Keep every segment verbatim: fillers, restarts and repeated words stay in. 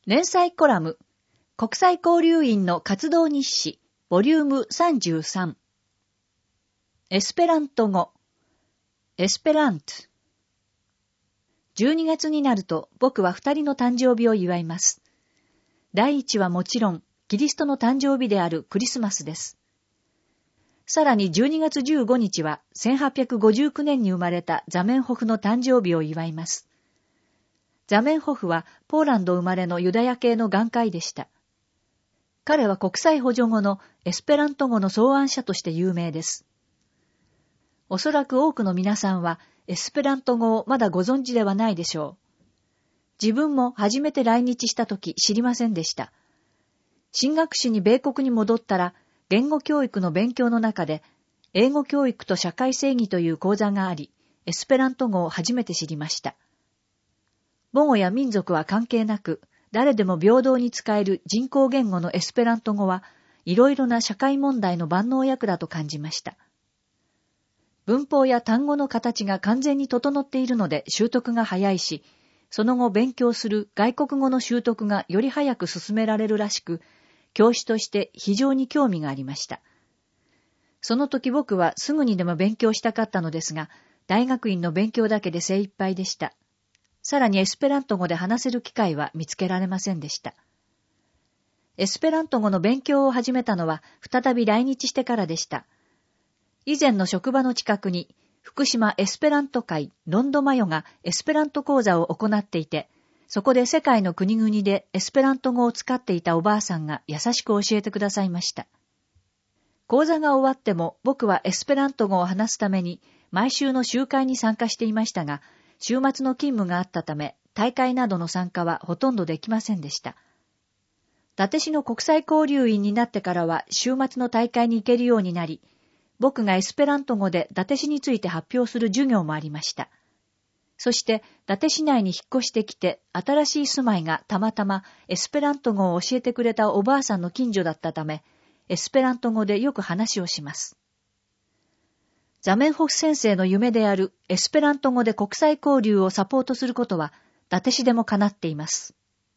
連載コラム、国際交流員の活動日誌、ボリュームさんじゅうさん。エスペラント語、エスペラント。じゅうにがつになると僕は二人の誕生日を祝います。第一はもちろん、キリストの誕生日であるクリスマスです。さらにじゅうにがつじゅうごにちはせんはっぴゃくごじゅうきゅうねんに生まれたザメンホフの誕生日を祝います。ザメンホフはポーランド生まれのユダヤ系の眼科医でした。彼は国際補助語のエスペラント語の草案者として有名です。おそらく多くの皆さんはエスペラント語をまだご存知ではないでしょう。自分も初めて来日したとき知りませんでした。神学士に米国に戻ったら言語教育の勉強の中で英語教育と社会正義という講座があり、エスペラント語を初めて知りました。母語や民族は関係なく、誰でも平等に使える人工言語のエスペラント語はいろいろな社会問題の万能薬だと感じました。文法や単語の形が完全に整っているので習得が早いし、その後勉強する外国語の習得がより早く進められるらしく、教師として非常に興味がありました。その時僕はすぐにでも勉強したかったのですが、大学院の勉強だけで精一杯でした。さらにエスペラント語で話せる機会は見つけられませんでした。エスペラント語の勉強を始めたのは再び来日してからでした。以前の職場の近くに福島エスペラント会ロンドマヨがエスペラント講座を行っていて、そこで世界の国々でエスペラント語を使っていたおばあさんが優しく教えてくださいました。講座が終わっても僕はエスペラント語を話すために毎週の集会に参加していましたが、週末の勤務があったため、大会などの参加はほとんどできませんでした。伊達市の国際交流員になってからは週末の大会に行けるようになり、僕がエスペラント語で伊達市について発表する授業もありました。そして、伊達市内に引っ越してきて、新しい住まいがたまたまエスペラント語を教えてくれたおばあさんの近所だったため、エスペラント語でよく話をします。ザメンホフ先生の夢であるエスペラント語で国際交流をサポートすることは、伊達市でも叶っています。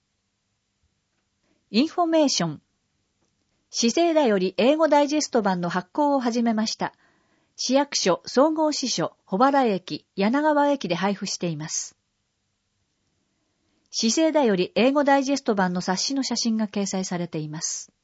インフォメーション。市政だより英語ダイジェスト版の発行を始めました。市役所、総合支所、保原駅、柳川駅で配布しています。市政だより英語ダイジェスト版の冊子の写真が掲載されています。